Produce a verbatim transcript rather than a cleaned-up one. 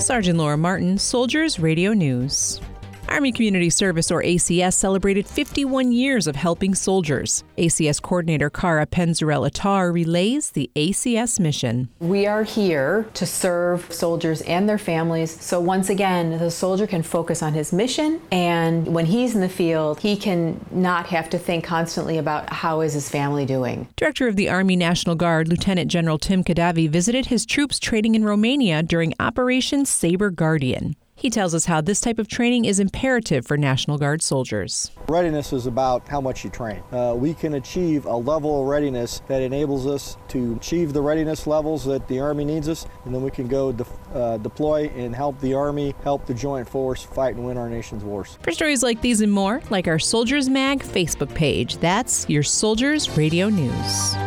Sergeant Laura Martin, Soldiers Radio News. Army Community Service, or A C S, celebrated fifty-one years of helping soldiers. A C S Coordinator Cara Penzarella-Tar relays the A C S mission. We are here to serve soldiers and their families, so once again, the soldier can focus on his mission, and when he's in the field, he can not have to think constantly about how is his family doing. Director of the Army National Guard, Lieutenant General Tim Kadavi, visited his troops training in Romania during Operation Saber Guardian. He tells us how this type of training is imperative for National Guard soldiers. Readiness is about how much you train. Uh, we can achieve a level of readiness that enables us to achieve the readiness levels that the Army needs us, and then we can go de- uh, deploy and help the Army, help the Joint Force fight and win our nation's wars. For stories like these and more, like our Soldiers Mag Facebook page. That's your Soldiers Radio News.